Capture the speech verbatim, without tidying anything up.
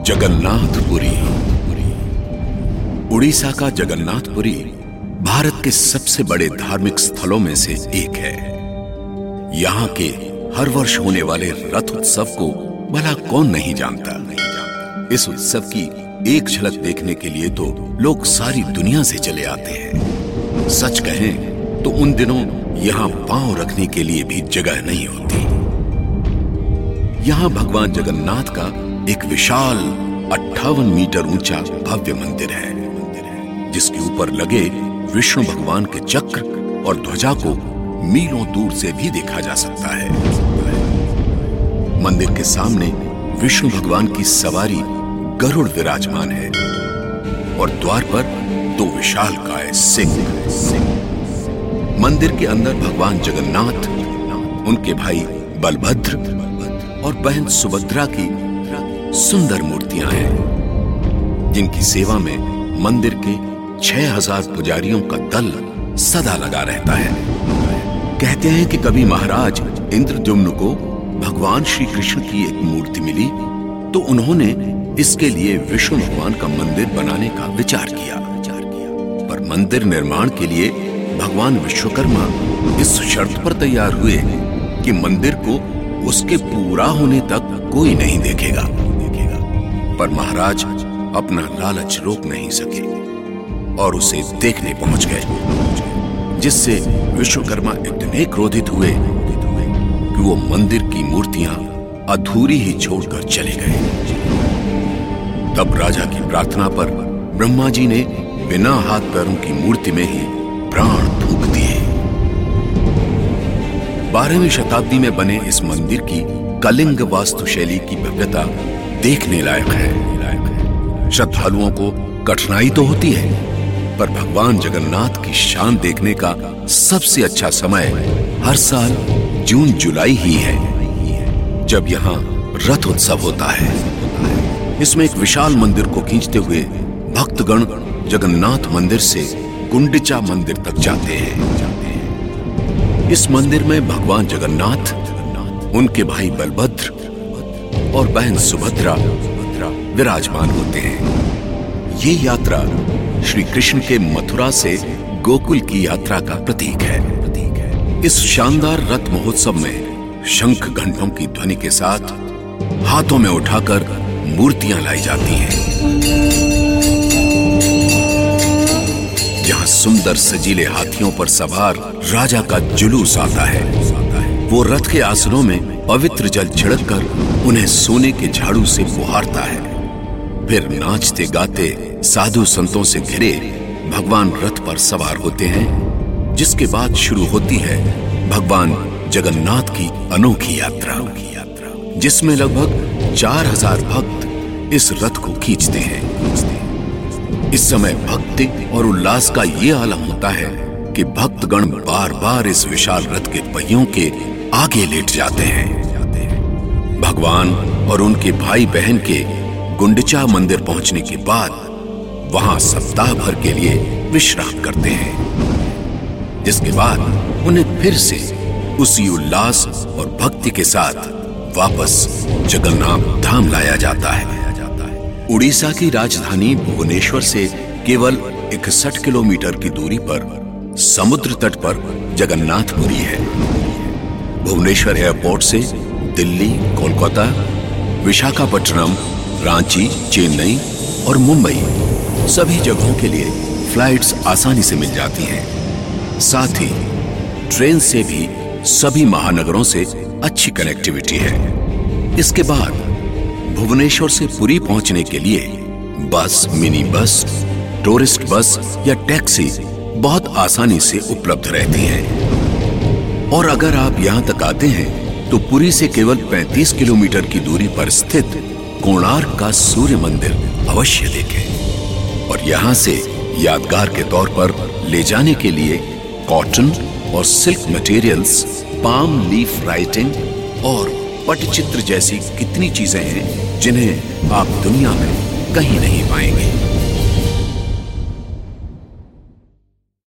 जगन्नाथपुरी। उड़ीसा का जगन्नाथपुरी भारत के सबसे बड़े धार्मिक स्थलों में से एक है। यहाँ के हर वर्ष होने वाले रथ उत्सव को भला कौन नहीं जानता। इस उत्सव की एक झलक देखने के लिए तो लोग सारी दुनिया से चले आते हैं। सच कहें तो उन दिनों यहाँ पांव रखने के लिए भी जगह नहीं होती। यहाँ भगवान जगन्नाथ का एक विशाल अट्ठावन मीटर ऊंचा भव्य मंदिर है, जिसके ऊपर लगे विष्णु भगवान के चक्र और ध्वजा को मीलों दूर से भी देखा जा सकता है। मंदिर के सामने विष्णु भगवान की सवारी गरुड़ विराजमान है और द्वार पर दो विशालकाय सिंह। मंदिर के अंदर भगवान जगन्नाथ, उनके भाई बलभद्र और बहन सुभद्रा की सुंदर मूर्तियां हैं, जिनकी सेवा में मंदिर के छह हजार पुजारियों का दल सदा लगा रहता है। कहते हैं कि कभी महाराज इंद्रद्युम्न को भगवान श्री कृष्ण की एक मूर्ति मिली तो उन्होंने इसके लिए विष्णु भगवान का मंदिर बनाने का विचार किया। पर मंदिर निर्माण के लिए भगवान विश्वकर्मा इस शर्त पर तैयार हुए कि मंदिर को उसके पूरा होने तक कोई नहीं देखेगा। पर महाराज अपना लालच रोक नहीं सके और उसे देखने पहुंच गए, जिससे विश्वकर्मा इतने क्रोधित हुए कि वो मंदिर की मूर्तियां अधूरी ही छोड़कर चले गए। तब राजा की प्रार्थना पर ब्रह्मा जी ने बिना हाथ पैरों की मूर्ति में ही प्राण फूंक दिए। बारहवीं शताब्दी में बने इस मंदिर की कलिंग वास्तुशैली की भव्यता देखने लायक है। श्रद्धालुओं को कठिनाई तो होती है, पर भगवान जगन्नाथ की शान देखने का सबसे अच्छा समय हर साल जून जुलाई ही है, जब यहाँ रथ उत्सव होता है। इसमें एक विशाल मंदिर को खींचते हुए भक्तगण जगन्नाथ मंदिर से गुंडिचा मंदिर तक जाते हैं। इस मंदिर में भगवान जगन्नाथ, उनके भाई बलभद्र और बहन सुभद्रा विराजमान होते हैं। ये यात्रा श्री कृष्ण के मथुरा से गोकुल की यात्रा का प्रतीक है। इस शानदार रथ महोत्सव में शंख घंटों की ध्वनि के साथ हाथों में उठाकर मूर्तियां लाई जाती हैं। यहाँ सुंदर सजीले हाथियों पर सवार राजा का जुलूस आता है। वो रथ के आसनों में पवित्र जल छिड़ककर उन्हें सोने के झाड़ू से बुहारता है। फिर नाचते गाते साधु संतों से घिरे भगवान रथ पर सवार होते हैं, जिसके बाद शुरू होती है भगवान जगन्नाथ की अनोखी यात्रा, जिसमें लगभग चार हजार भक्त इस रथ को खींचते हैं। इस समय भक्ति और उल्लास का ये आलम होता है कि भक्तगण बार बार इस विशाल रथ के पहियों के आगे लेट जाते हैं। भगवान और उनके भाई बहन के गुंडिचा मंदिर पहुंचने के बाद वहां सप्ताह भर के लिए विश्राम करते हैं, जिसके बाद उन्हें फिर से उसी उल्लास और भक्ति के साथ वापस जगन्नाथ धाम लाया जाता है। उड़ीसा की राजधानी भुवनेश्वर से केवल इकसठ किलोमीटर की दूरी पर समुद्र तट पर जगन्नाथपुरी है। भुवनेश्वर एयरपोर्ट से दिल्ली, कोलकाता, विशाखापट्टनम, रांची, चेन्नई और मुंबई सभी जगहों के लिए फ्लाइट्स आसानी से मिल जाती हैं। साथ ही ट्रेन से भी सभी महानगरों से अच्छी कनेक्टिविटी है। इसके बाद भुवनेश्वर से पुरी पहुंचने के लिए बस, मिनी बस, टूरिस्ट बस या टैक्सी बहुत आसानी से उपलब्ध रहती हैं। और अगर आप यहां तक आते हैं तो पुरी से केवल पैंतीस किलोमीटर की दूरी पर स्थित कोणार्क का सूर्य मंदिर अवश्य देखें। और यहां से यादगार के तौर पर ले जाने के लिए कॉटन और silk materials, palm leaf writing और पटचित्र जैसी कितनी चीजें हैं जिन्हें आप दुनिया में कहीं नहीं पाएंगे।